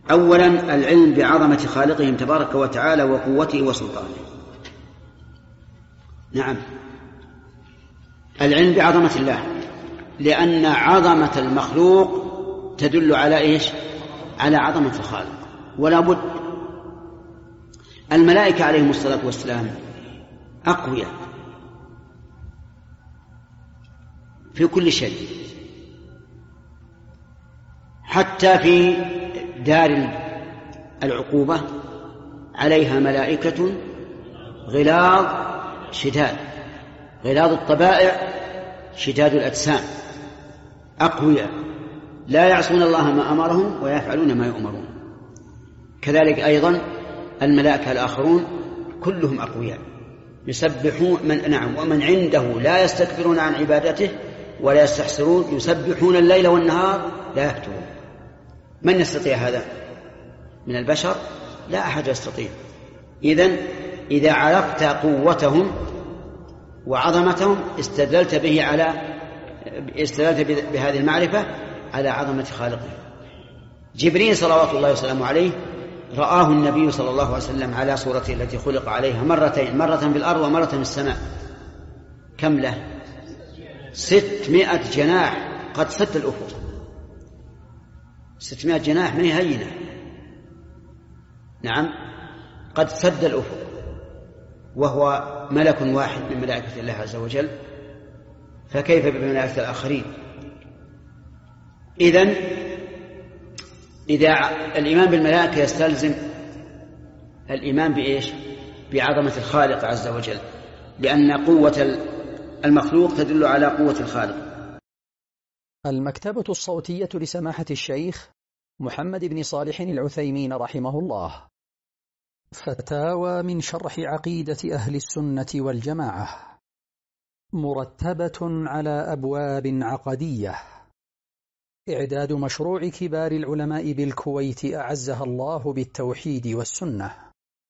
أولا العلم بعظمة خالقهم تبارك وتعالى وقوته وسلطانه. نعم، العلم بعظمة الله، لأن عظمة المخلوق تدل على إيش؟ على عظمة الخالق. ولا بد. الملائكة عليهم الصلاة والسلام أقوياء في كل شيء، حتى في دار العقوبة عليها ملائكة غلاظ شداد، غلاظ الطبائع شداد الأجسام، أقوياء لا يعصون الله ما أمرهم ويفعلون ما يؤمرون. كذلك أيضا الملائكة الآخرون كلهم أقوياء يسبحون ومن عنده لا يستكبرون عن عبادته ولا يستحسرون، يسبحون الليل والنهار لا يفترون. من يستطيع هذا من البشر؟ لا أحد يستطيع. إذن إذا عرفت قوتهم وعظمتهم استدلت بهذه المعرفة على عظمة خالقه. جبريل صلوات الله وسلامه عليه رآه النبي صلى الله عليه وسلم على صورته التي خلق عليها مرتين، مرة في الأرض ومرة في السماء. كم له؟ 600 جناح قد سد الأفق. 600 جناح من هينة. نعم، قد سد الأفق، وهو ملك واحد من ملائكة الله عز وجل، فكيف بملائكة الآخرين؟ إذا الإيمان بالملائكة يستلزم الإيمان بإيش؟ بعظمة الخالق عز وجل، لأن قوة المخلوق تدل على قوة الخالق. المكتبة الصوتية لسماحة الشيخ محمد بن صالح العثيمين رحمه الله. فتاوى من شرح عقيدة أهل السنة والجماعة، مرتبة على أبواب عقدية. إعداد مشروع كبار العلماء بالكويت أعزها الله بالتوحيد والسنة.